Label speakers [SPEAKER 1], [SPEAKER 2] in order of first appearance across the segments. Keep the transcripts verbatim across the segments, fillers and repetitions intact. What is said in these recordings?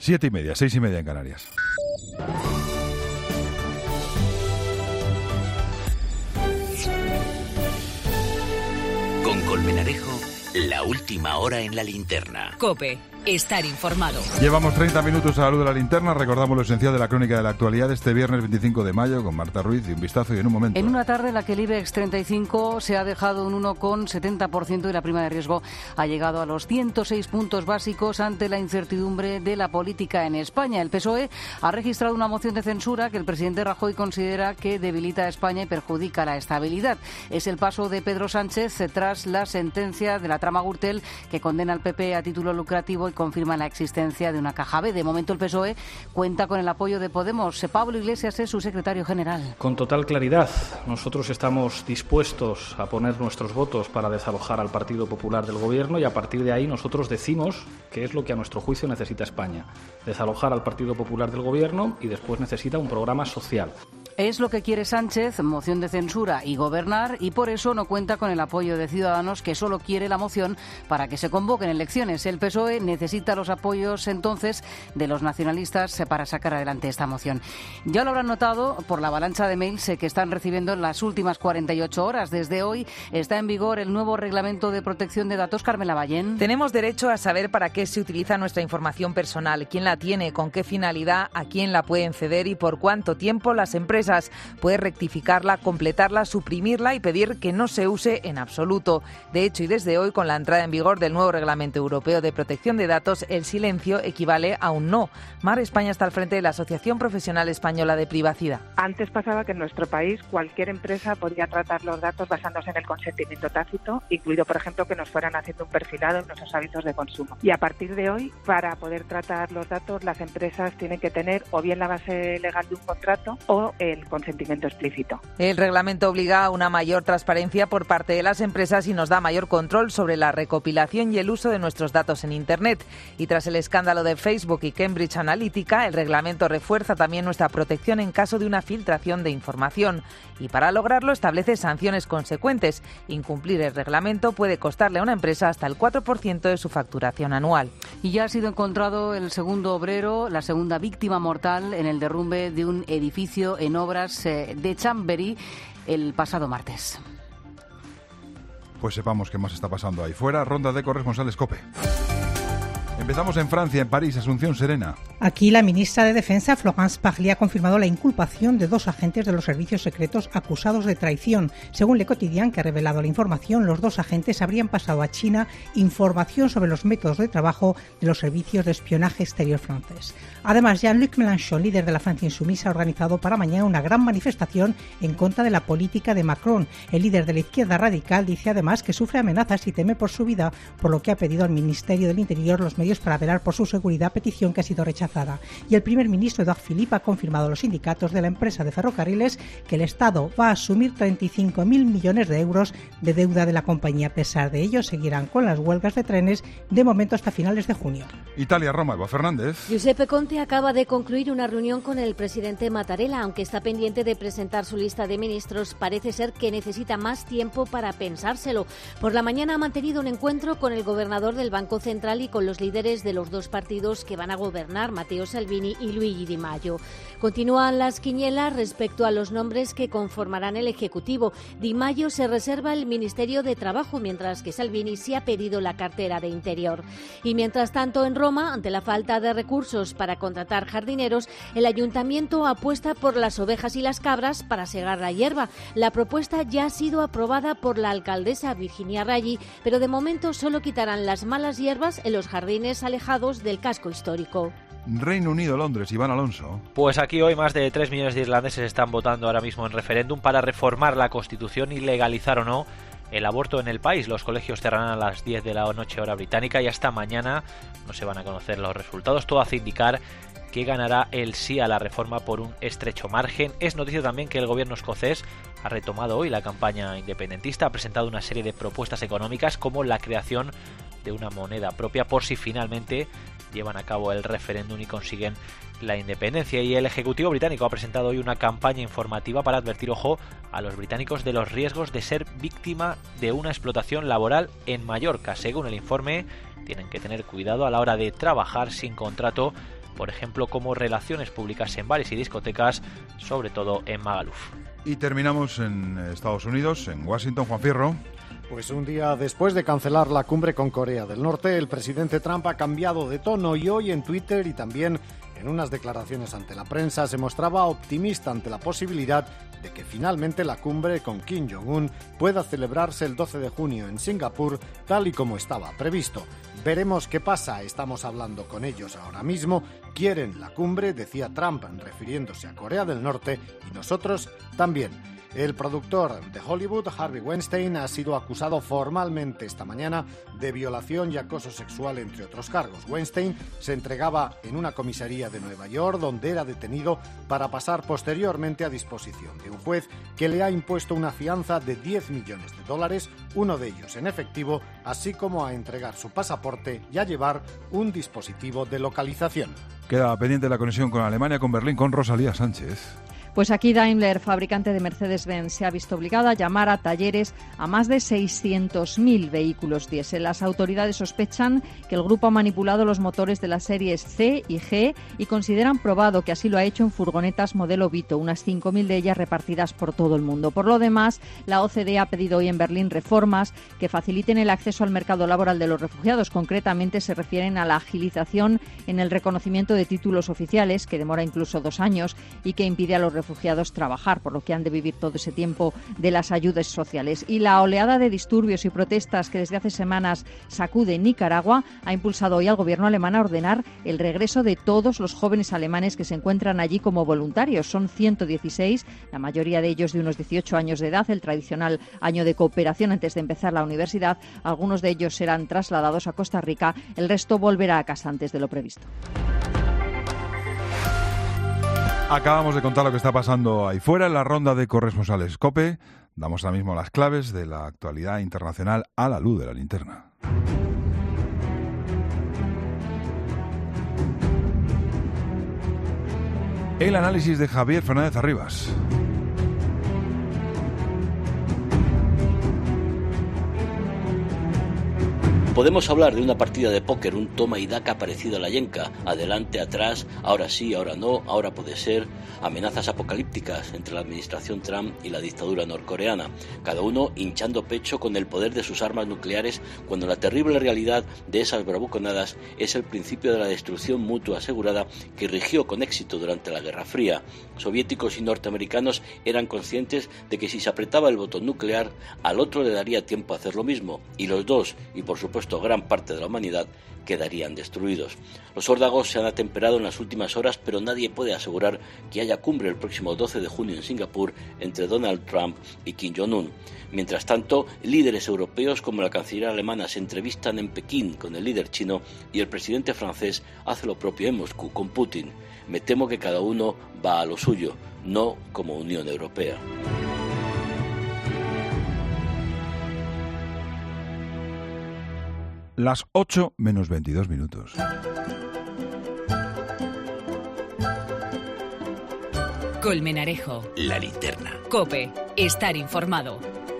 [SPEAKER 1] Siete y media, seis y media en Canarias.
[SPEAKER 2] Con Colmenarejo, la última hora en la linterna.
[SPEAKER 3] COPE. Estar informado.
[SPEAKER 1] Llevamos treinta minutos a la luz de la linterna. Recordamos lo esencial de la crónica de la actualidad de este viernes veinticinco de mayo con Marta Ruiz y un vistazo y en un momento.
[SPEAKER 4] En una tarde en la que el IBEX treinta y cinco se ha dejado un uno coma setenta por ciento y la prima de riesgo ha llegado a los ciento seis puntos básicos ante la incertidumbre de la política en España. El P S O E ha registrado una moción de censura que el presidente Rajoy considera que debilita a España y perjudica la estabilidad. Es el paso de Pedro Sánchez tras la sentencia de la trama Gürtel que condena al P P a título lucrativo y confirma la existencia de una caja B. De momento el P S O E cuenta con el apoyo de Podemos. Pablo Iglesias es su secretario general.
[SPEAKER 5] Con total claridad, nosotros estamos dispuestos a poner nuestros votos para desalojar al Partido Popular del Gobierno y a partir de ahí nosotros decimos qué es lo que a nuestro juicio necesita España. Desalojar al Partido Popular del Gobierno y después necesita un programa social.
[SPEAKER 4] Es lo que quiere Sánchez, moción de censura y gobernar, y por eso no cuenta con el apoyo de Ciudadanos, que solo quiere la moción para que se convoquen elecciones. El P S O E necesita los apoyos entonces de los nacionalistas para sacar adelante esta moción. Ya lo habrán notado por la avalancha de mails que están recibiendo en las últimas cuarenta y ocho horas. Desde hoy está en vigor el nuevo reglamento de protección de datos. Carmela Ballén.
[SPEAKER 6] Tenemos derecho a saber para qué se utiliza nuestra información personal, quién la tiene, con qué finalidad, a quién la pueden ceder y por cuánto tiempo. Las empresas puede rectificarla, completarla, suprimirla y pedir que no se use en absoluto. De hecho, y desde hoy, con la entrada en vigor del nuevo Reglamento Europeo de Protección de Datos, el silencio equivale a un no. Mar España está al frente de la Asociación Profesional Española de Privacidad.
[SPEAKER 7] Antes pasaba que en nuestro país cualquier empresa podía tratar los datos basándose en el consentimiento tácito, incluido, por ejemplo, que nos fueran haciendo un perfilado en nuestros hábitos de consumo. Y a partir de hoy, para poder tratar los datos, las empresas tienen que tener o bien la base legal de un contrato o el consentimiento explícito.
[SPEAKER 6] El reglamento obliga a una mayor transparencia por parte de las empresas y nos da mayor control sobre la recopilación y el uso de nuestros datos en Internet. Y tras el escándalo de Facebook y Cambridge Analytica, el reglamento refuerza también nuestra protección en caso de una filtración de información. Y para lograrlo establece sanciones consecuentes. Incumplir el reglamento puede costarle a una empresa hasta el cuatro por ciento de su facturación anual.
[SPEAKER 4] Y ya ha sido encontrado el segundo obrero, la segunda víctima mortal en el derrumbe de un edificio en obras de Chamberí el pasado martes.
[SPEAKER 1] Pues sepamos qué más está pasando ahí fuera. Ronda de corresponsales COPE. Empezamos en Francia, en París, Asunción Serena.
[SPEAKER 8] Aquí la ministra de Defensa, Florence Parly, ha confirmado la inculpación de dos agentes de los servicios secretos acusados de traición. Según Le Quotidien, que ha revelado la información, los dos agentes habrían pasado a China información sobre los métodos de trabajo de los servicios de espionaje exterior francés. Además, Jean-Luc Mélenchon, líder de la Francia Insumisa, ha organizado para mañana una gran manifestación en contra de la política de Macron. El líder de la izquierda radical dice además que sufre amenazas y teme por su vida, por lo que ha pedido al Ministerio del Interior los medios para velar por su seguridad, petición que ha sido rechazada. Y el primer ministro Édouard Philippe ha confirmado a los sindicatos de la empresa de ferrocarriles que el Estado va a asumir treinta y cinco mil millones de euros de deuda de la compañía. A pesar de ello, seguirán con las huelgas de trenes de momento hasta finales de junio.
[SPEAKER 1] Italia, Roma, Eva Fernández.
[SPEAKER 9] Giuseppe Conte acaba de concluir una reunión con el presidente Mattarella. Aunque está pendiente de presentar su lista de ministros, parece ser que necesita más tiempo para pensárselo. Por la mañana ha mantenido un encuentro con el gobernador del Banco Central y con los líderes de los dos partidos que van a gobernar, Matteo Salvini y Luigi Di Maio. Continúan las quinielas respecto a los nombres que conformarán el Ejecutivo. Di Maio se reserva el Ministerio de Trabajo, mientras que Salvini sí ha pedido la cartera de Interior. Y mientras tanto, en Roma, ante la falta de recursos para contratar jardineros, el Ayuntamiento apuesta por las ovejas y las cabras para segar la hierba. La propuesta ya ha sido aprobada por la alcaldesa Virginia Raggi, pero de momento solo quitarán las malas hierbas en los jardines alejados del casco histórico.
[SPEAKER 1] Reino Unido, Londres, Iván Alonso.
[SPEAKER 10] Pues aquí hoy más de tres millones de irlandeses están votando ahora mismo en referéndum para reformar la Constitución y legalizar o no el aborto en el país. Los colegios cerrarán a las diez de la noche hora británica y hasta mañana no se van a conocer los resultados. Todo hace indicar que ganará el sí a la reforma por un estrecho margen. Es noticia también que el gobierno escocés ha retomado hoy la campaña independentista, ha presentado una serie de propuestas económicas como la creación de una moneda propia por si finalmente llevan a cabo el referéndum y consiguen la independencia. Y el Ejecutivo británico ha presentado hoy una campaña informativa para advertir, ojo, a los británicos de los riesgos de ser víctima de una explotación laboral en Mallorca. Según el informe, tienen que tener cuidado a la hora de trabajar sin contrato por ejemplo, como relaciones públicas en bares y discotecas, sobre todo en Magaluf.
[SPEAKER 1] Y terminamos en Estados Unidos, en Washington. Juan Fierro.
[SPEAKER 11] Pues un día después de cancelar la cumbre con Corea del Norte, el presidente Trump ha cambiado de tono y hoy en Twitter y también en unas declaraciones ante la prensa se mostraba optimista ante la posibilidad de que finalmente la cumbre con Kim Jong-un pueda celebrarse el doce de junio en Singapur, tal y como estaba previsto. Veremos qué pasa, estamos hablando con ellos ahora mismo. Quieren la cumbre, decía Trump, refiriéndose a Corea del Norte, y nosotros también. El productor de Hollywood, Harvey Weinstein, ha sido acusado formalmente esta mañana de violación y acoso sexual, entre otros cargos. Weinstein se entregaba en una comisaría de Nueva York, donde era detenido para pasar posteriormente a disposición de un juez que le ha impuesto una fianza de diez millones de dólares, uno de ellos en efectivo, así como a entregar su pasaporte y a llevar un dispositivo de localización.
[SPEAKER 1] Queda pendiente la conexión con Alemania, con Berlín, con Rosalía Sánchez.
[SPEAKER 12] Pues aquí Daimler, fabricante de Mercedes-Benz, se ha visto obligada a llamar a talleres a más de seiscientos mil vehículos diésel. Las autoridades sospechan que el grupo ha manipulado los motores de las series C y G y consideran probado que así lo ha hecho en furgonetas modelo Vito, unas cinco mil de ellas repartidas por todo el mundo. Por lo demás, la O C D E ha pedido hoy en Berlín reformas que faciliten el acceso al mercado laboral de los refugiados. Concretamente se refieren a la agilización en el reconocimiento de títulos oficiales, que demora incluso dos años y que impide a los refugiados trabajar, por lo que han de vivir todo ese tiempo de las ayudas sociales. Y la oleada de disturbios y protestas que desde hace semanas sacude Nicaragua ha impulsado hoy al gobierno alemán a ordenar el regreso de todos los jóvenes alemanes que se encuentran allí como voluntarios. Son ciento dieciséis, la mayoría de ellos de unos dieciocho años de edad, el tradicional año de cooperación antes de empezar la universidad. Algunos de ellos serán trasladados a Costa Rica, el resto volverá a casa antes de lo previsto.
[SPEAKER 1] Acabamos de contar lo que está pasando ahí fuera en la ronda de corresponsales COPE. Damos ahora mismo las claves de la actualidad internacional a la luz de la linterna. El análisis de Javier Fernández Arribas.
[SPEAKER 13] Podemos hablar de una partida de póker, un toma y daca parecido a la yenca, adelante, atrás, ahora sí, ahora no, ahora puede ser, amenazas apocalípticas entre la administración Trump y la dictadura norcoreana, cada uno hinchando pecho con el poder de sus armas nucleares, cuando la terrible realidad de esas bravuconadas es el principio de la destrucción mutua asegurada que rigió con éxito durante la Guerra Fría. Soviéticos y norteamericanos eran conscientes de que si se apretaba el botón nuclear, al otro le daría tiempo a hacer lo mismo, y los dos, y por supuesto gran parte de la humanidad, quedarían destruidos. Los órdagos se han atemperado en las últimas horas, pero nadie puede asegurar que haya cumbre el próximo doce de junio en Singapur entre Donald Trump y Kim Jong-un. Mientras tanto, líderes europeos como la canciller alemana se entrevistan en Pekín con el líder chino y el presidente francés hace lo propio en Moscú con Putin. Me temo que cada uno va a lo suyo, no como Unión Europea.
[SPEAKER 1] Las ocho menos veintidós minutos.
[SPEAKER 3] Colmenarejo.
[SPEAKER 2] La linterna.
[SPEAKER 3] COPE. Estar informado.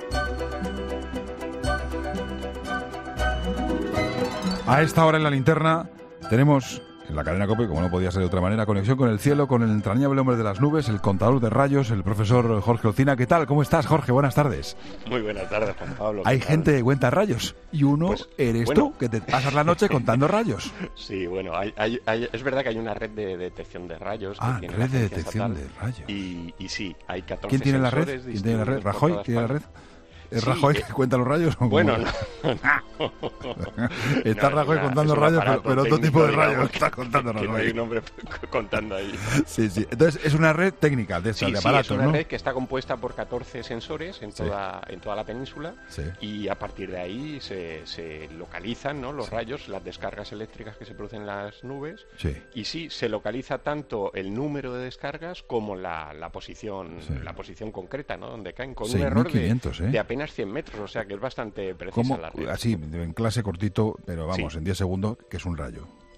[SPEAKER 1] A esta hora en la linterna tenemos en la cadena COPE, como no podía ser de otra manera, conexión con el cielo, con el entrañable hombre de las nubes, el contador de rayos, el profesor Jorge Olcina. ¿Qué tal? ¿Cómo estás, Jorge? Buenas tardes.
[SPEAKER 14] Muy buenas tardes, Juan Pablo.
[SPEAKER 1] Hay gente que cuenta rayos y uno pues, eres bueno. tú, que te pasas la noche contando rayos.
[SPEAKER 14] Sí, bueno, hay, hay, hay, es verdad que hay una red de detección de rayos.
[SPEAKER 1] Ah,
[SPEAKER 14] que tiene
[SPEAKER 1] red de detección de rayos.
[SPEAKER 14] Y, y sí, hay catorce
[SPEAKER 1] ¿Quién tiene la red? ¿Quién tiene la red? ¿Rajoy tiene la red? ¿Es sí, Rajoy que cuenta los rayos? ¿O
[SPEAKER 14] bueno, no.
[SPEAKER 1] Está no, Rajoy una, contando rayos, pero, pero otro tipo de rayos está contando Rajoy.
[SPEAKER 14] Hay un hombre contando ahí.
[SPEAKER 1] Sí, sí. Entonces es una red técnica de, esta, sí, de aparatos,
[SPEAKER 14] sí, es una
[SPEAKER 1] ¿no?
[SPEAKER 14] red que está compuesta por catorce sensores en toda, sí. en toda la península
[SPEAKER 1] sí.
[SPEAKER 14] y a partir de ahí se, se localizan, ¿no? los sí. rayos, las descargas eléctricas que se producen en las nubes
[SPEAKER 1] sí.
[SPEAKER 14] y sí, se localiza tanto el número de descargas como la, la posición sí. la posición concreta, ¿no? Donde caen con un error de,
[SPEAKER 1] ¿eh?
[SPEAKER 14] de apenas cien metros, o sea que es bastante precisa
[SPEAKER 1] ¿Cómo?
[SPEAKER 14] la red.
[SPEAKER 1] Así, en clase cortito, pero vamos, sí. en diez segundos, que es un rayo.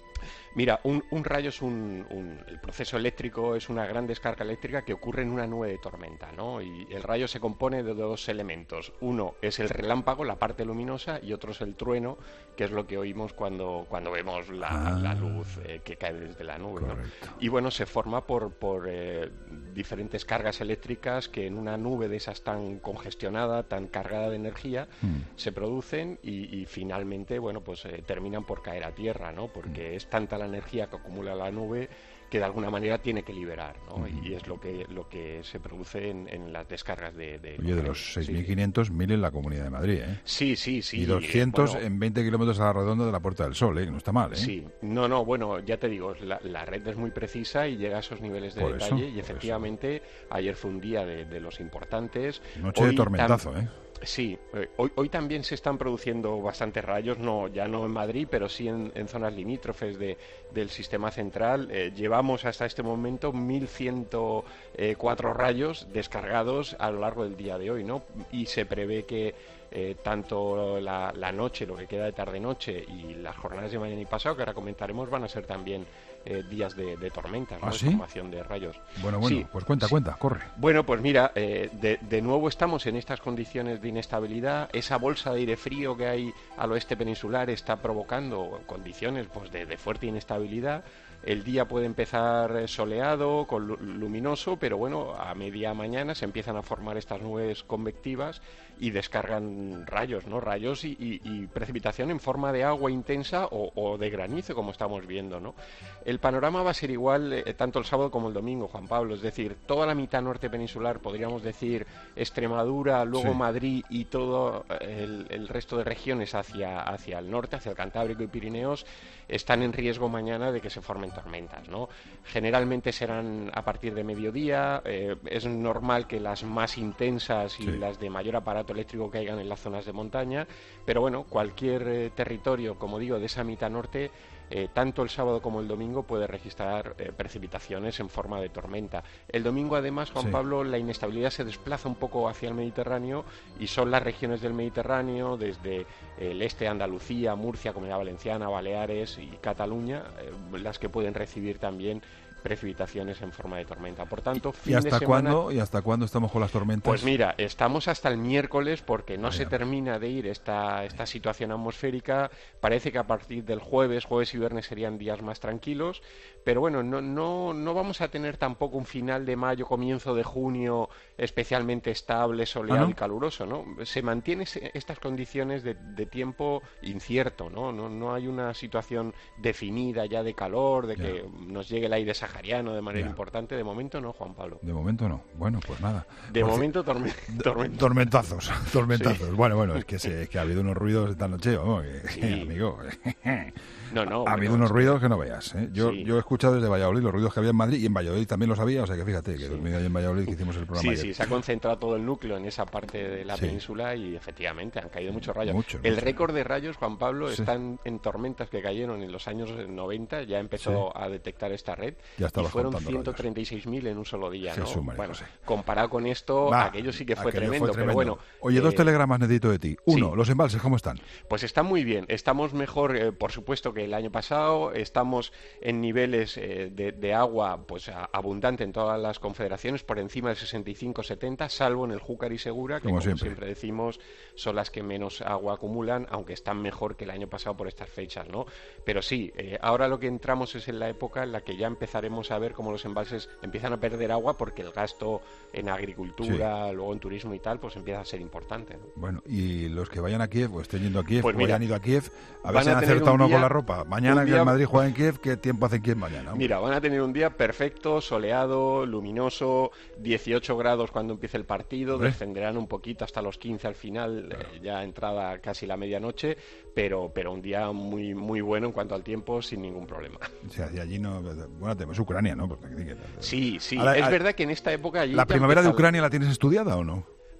[SPEAKER 14] Mira, un, un rayo es un, un... El proceso eléctrico es una gran descarga eléctrica que ocurre en una nube de tormenta, ¿no? Y el rayo se compone de dos elementos. Uno es el relámpago, la parte luminosa, y otro es el trueno, que es lo que oímos cuando, cuando vemos la, ah, la luz eh, que cae desde la nube, ¿no? Y bueno, se forma por, por eh, diferentes cargas eléctricas que en una nube de esas tan congestionada, tan cargada de energía, mm. se producen y, y finalmente, bueno, pues eh, terminan por caer a tierra, ¿no? Porque mm. es tanta la energía que acumula la nube que de alguna manera tiene que liberar, ¿no? Uh-huh. Y es lo que lo que se produce en, en las descargas de... de
[SPEAKER 1] Oye, de los seis mil quinientos, sí. mil en la Comunidad de Madrid, ¿eh?
[SPEAKER 14] Sí, sí, sí.
[SPEAKER 1] Y doscientos bueno, en veinte kilómetros a la redonda de la Puerta del Sol, ¿eh? No está mal, ¿eh?
[SPEAKER 14] Sí. No, no, bueno, ya te digo, la, la red es muy precisa y llega a esos niveles de por detalle eso, y efectivamente eso. Ayer fue un día de, de los importantes.
[SPEAKER 1] Noche Hoy de tormentazo, tam- ¿eh?
[SPEAKER 14] Sí, eh, hoy, hoy también se están produciendo bastantes rayos, no ya no en Madrid, pero sí en, en zonas limítrofes de, del sistema central. Eh, llevamos hasta este momento mil ciento cuatro rayos descargados a lo largo del día de hoy, ¿no? Y se prevé que eh, tanto la, la noche, lo que queda de tarde-noche, y las jornadas de mañana y pasado, que ahora comentaremos, van a ser también eh, días de, de tormentas, ¿no?
[SPEAKER 1] ¿Ah, sí?
[SPEAKER 14] De formación de rayos.
[SPEAKER 1] Bueno, bueno, sí, pues cuenta, sí. cuenta, corre.
[SPEAKER 14] Bueno, pues mira, eh, de, de nuevo estamos en estas condiciones de inestabilidad. Esa bolsa de aire frío que hay al oeste peninsular está provocando condiciones pues de, de fuerte inestabilidad. El día puede empezar soleado, con luminoso, pero bueno, a media mañana se empiezan a formar estas nubes convectivas y descargan rayos, ¿no? Rayos y, y, y precipitación en forma de agua intensa o, o de granizo, como estamos viendo, ¿no? El panorama va a ser igual eh, tanto el sábado como el domingo, Juan Pablo, es decir, toda la mitad norte peninsular, podríamos decir Extremadura, luego sí. Madrid y todo el, el resto de regiones hacia, hacia el norte, hacia el Cantábrico y Pirineos, están en riesgo mañana de que se formen tormentas, ¿no? Generalmente serán a partir de mediodía, eh, es normal que las más intensas y sí. las de mayor aparato eléctrico caigan en las zonas de montaña, pero bueno, cualquier eh, territorio, como digo, de esa mitad norte, eh, tanto el sábado como el domingo puede registrar eh, precipitaciones en forma de tormenta. El domingo además, Juan sí. Pablo, la inestabilidad se desplaza un poco hacia el Mediterráneo y son las regiones del Mediterráneo, desde el este de Andalucía, Murcia, Comunidad Valenciana, Baleares y Cataluña, eh, las que pueden recibir también precipitaciones en forma de tormenta. Por tanto, fin
[SPEAKER 1] ¿Y hasta
[SPEAKER 14] de semana...
[SPEAKER 1] cuándo y hasta cuándo estamos con las tormentas?
[SPEAKER 14] Pues mira, estamos hasta el miércoles porque no Vaya. se termina de ir esta esta situación atmosférica. Parece que a partir del jueves, jueves y viernes serían días más tranquilos, pero bueno, no no no vamos a tener tampoco un final de mayo, comienzo de junio especialmente estable, soleado ¿Ah, no? y caluroso, ¿no? Se mantienen estas condiciones de, de tiempo incierto, ¿no? No no hay una situación definida ya de calor, de ya. que nos llegue el aire sahariano de manera ya. importante. De momento no, Juan Pablo.
[SPEAKER 1] De momento no. Bueno, pues nada.
[SPEAKER 14] De
[SPEAKER 1] Por
[SPEAKER 14] momento torme- tormentazos.
[SPEAKER 1] Tormentazos. Tormentazos. Sí. Bueno, bueno, es que, se, que ha habido unos ruidos esta noche, vamos, que, sí. amigo.
[SPEAKER 14] No, no.
[SPEAKER 1] Ha
[SPEAKER 14] bueno,
[SPEAKER 1] habido unos
[SPEAKER 14] sí.
[SPEAKER 1] ruidos que no veas, ¿eh? Yo,
[SPEAKER 14] sí.
[SPEAKER 1] yo he escuchado desde Valladolid los ruidos que había en Madrid y en Valladolid también los había, o sea que fíjate, que sí. dormí ahí en Valladolid que hicimos el programa
[SPEAKER 14] Sí,
[SPEAKER 1] ayer.
[SPEAKER 14] sí, se ha concentrado todo el núcleo en esa parte de la sí. península y efectivamente han caído muchos rayos.
[SPEAKER 1] Mucho,
[SPEAKER 14] el
[SPEAKER 1] mucho.
[SPEAKER 14] récord de rayos, Juan Pablo,
[SPEAKER 1] sí.
[SPEAKER 14] están en tormentas que cayeron en los años noventa, ya empezó sí. a detectar esta red
[SPEAKER 1] ya
[SPEAKER 14] y fueron ciento treinta y seis mil en un solo día, ¿no?
[SPEAKER 1] Jesús,
[SPEAKER 14] bueno,
[SPEAKER 1] José.
[SPEAKER 14] Comparado con esto, Va, aquello sí que fue tremendo,
[SPEAKER 1] fue tremendo,
[SPEAKER 14] pero bueno.
[SPEAKER 1] Oye,
[SPEAKER 14] eh,
[SPEAKER 1] dos telegramas necesito de ti. Uno,
[SPEAKER 14] sí.
[SPEAKER 1] los embalses, ¿cómo están?
[SPEAKER 14] Pues están muy bien, estamos mejor, eh, por supuesto, que el año pasado, estamos en niveles eh, de, de agua pues a, abundante en todas las confederaciones, por encima del sesenta y cinco setenta, salvo en el Júcar y Segura, que como, como siempre. siempre decimos, son las que menos agua acumulan, aunque están mejor que el año pasado por estas fechas, ¿no? Pero sí, eh, ahora lo que entramos es en la época en la que ya empezaremos a ver cómo los embalses empiezan a perder agua porque el gasto en agricultura, sí. luego en turismo y tal, pues empieza a ser importante, ¿no?
[SPEAKER 1] Bueno, y los que vayan a Kiev o estén yendo a Kiev
[SPEAKER 14] pues
[SPEAKER 1] o
[SPEAKER 14] mira,
[SPEAKER 1] hayan ido a Kiev, a ver si han acertado uno con la ropa. Mañana día, que el Madrid juega en Kiev, ¿qué tiempo hace en Kiev mañana?
[SPEAKER 14] Mira, van a tener un día perfecto, soleado, luminoso, dieciocho grados cuando empiece el partido, ¿Eh? descenderán un poquito hasta los quince al final, claro. eh, ya entrada casi la medianoche, pero pero un día muy muy bueno en cuanto al tiempo, sin ningún problema.
[SPEAKER 1] O sea, y allí no... Bueno, es Ucrania, ¿no? Porque,
[SPEAKER 14] sí, sí, ahora, es verdad que en esta época allí...
[SPEAKER 1] ¿La primavera de Ucrania la tienes estudiada o no?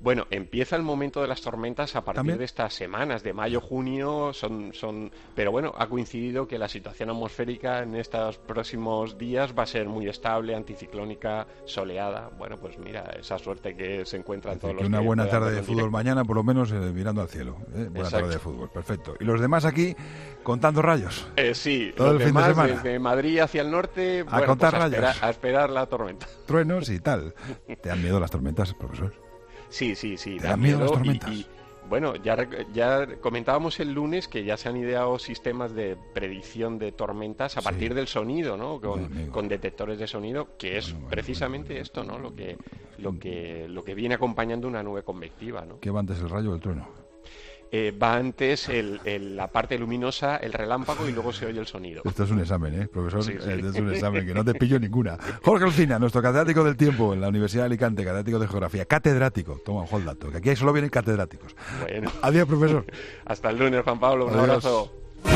[SPEAKER 14] Bueno, empieza el momento de las tormentas a partir ¿También? de estas semanas, de mayo, junio, son, son, pero bueno, ha coincidido que la situación atmosférica en estos próximos días va a ser muy estable, anticiclónica, soleada. Bueno, pues mira, esa suerte que se encuentra en todos los
[SPEAKER 1] Una
[SPEAKER 14] que
[SPEAKER 1] buena tarde de
[SPEAKER 14] directo.
[SPEAKER 1] fútbol mañana, por lo menos eh, mirando al cielo. ¿eh? Buena Exacto. tarde de fútbol, perfecto. Y los demás aquí contando rayos.
[SPEAKER 14] Eh, sí,
[SPEAKER 1] todo
[SPEAKER 14] los
[SPEAKER 1] el fin
[SPEAKER 14] demás
[SPEAKER 1] de semana.
[SPEAKER 14] Desde Madrid hacia el norte,
[SPEAKER 1] a
[SPEAKER 14] bueno,
[SPEAKER 1] contar
[SPEAKER 14] pues a
[SPEAKER 1] rayos.
[SPEAKER 14] Esperar, a esperar la tormenta.
[SPEAKER 1] Truenos y tal. ¿Te dan miedo las tormentas, profesor?
[SPEAKER 14] Sí, sí, sí.
[SPEAKER 1] ¿Te dan miedo las tormentas?
[SPEAKER 14] Y, y, bueno, ya, ya comentábamos el lunes que ya se han ideado sistemas de predicción de tormentas a sí. partir del sonido, ¿no? Con, con detectores de sonido, que es bueno, precisamente bueno, bueno. esto, ¿no? Lo que, lo que, lo que viene acompañando una nube convectiva, ¿no?
[SPEAKER 1] ¿Qué va antes, el rayo o el trueno?
[SPEAKER 14] Eh, va antes el, el, la parte luminosa, el relámpago y luego se oye el sonido.
[SPEAKER 1] Esto es un examen, ¿eh, profesor?
[SPEAKER 14] Sí, sí.
[SPEAKER 1] Esto es un examen, que no te pillo ninguna. Jorge Alsina, nuestro catedrático del tiempo en la Universidad de Alicante, catedrático de geografía, catedrático, toma ojo el dato, que aquí solo vienen catedráticos.
[SPEAKER 14] Bueno.
[SPEAKER 1] Adiós, profesor.
[SPEAKER 14] Hasta el lunes, Juan Pablo, un
[SPEAKER 1] Adiós.
[SPEAKER 14] abrazo.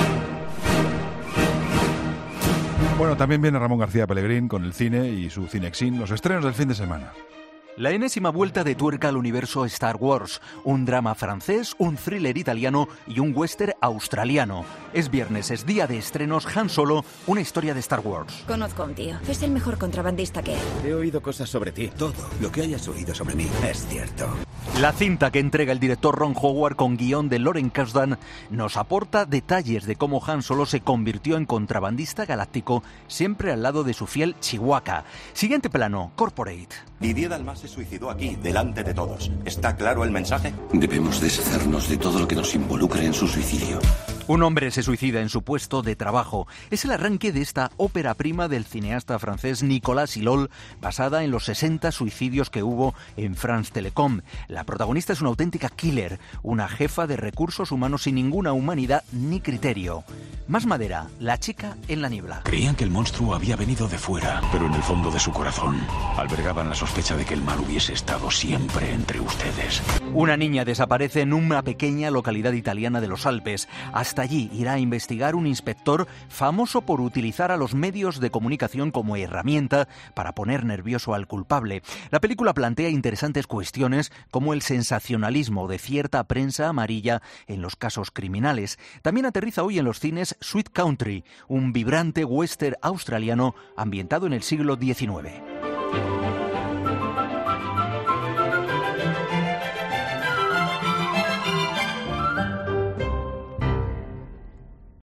[SPEAKER 1] Bueno, también viene Ramón García Pellegrín con el cine y su Cinexin, los estrenos del fin de semana.
[SPEAKER 15] La enésima vuelta de tuerca al universo Star Wars, un drama francés, un thriller italiano y un western australiano. Es viernes, es día de estrenos Han Solo, una historia de Star Wars.
[SPEAKER 16] Conozco a un tío, es el mejor contrabandista que hay.
[SPEAKER 17] He oído cosas sobre ti, todo lo que hayas oído sobre mí es cierto.
[SPEAKER 15] La cinta que entrega el director Ron Howard con guión de Lauren Kasdan nos aporta detalles de cómo Han Solo se convirtió en contrabandista galáctico, siempre al lado de su fiel Chewbacca. Siguiente plano, Corporate.
[SPEAKER 17] Didier Dalmas se suicidó aquí, delante de todos. ¿Está claro el mensaje?
[SPEAKER 18] Debemos deshacernos de todo lo que nos involucre en su suicidio.
[SPEAKER 15] Un hombre se suicida en su puesto de trabajo. Es el arranque de esta ópera prima del cineasta francés Nicolas Hulot, basada en los sesenta suicidios que hubo en France Telecom. La protagonista es una auténtica killer, una jefa de recursos humanos sin ninguna humanidad ni criterio. Más madera, La chica en la niebla.
[SPEAKER 18] Creían que el monstruo había venido de fuera, pero en el fondo de su corazón albergaban la sospecha de que el mal hubiese estado siempre entre ustedes.
[SPEAKER 15] Una niña desaparece en una pequeña localidad italiana de los Alpes. Hasta allí irá a investigar un inspector famoso por utilizar a los medios de comunicación como herramienta para poner nervioso al culpable. La película plantea interesantes cuestiones como el sensacionalismo de cierta prensa amarilla en los casos criminales. También aterriza hoy en los cines Sweet Country, un vibrante western australiano ambientado en el siglo diecinueve.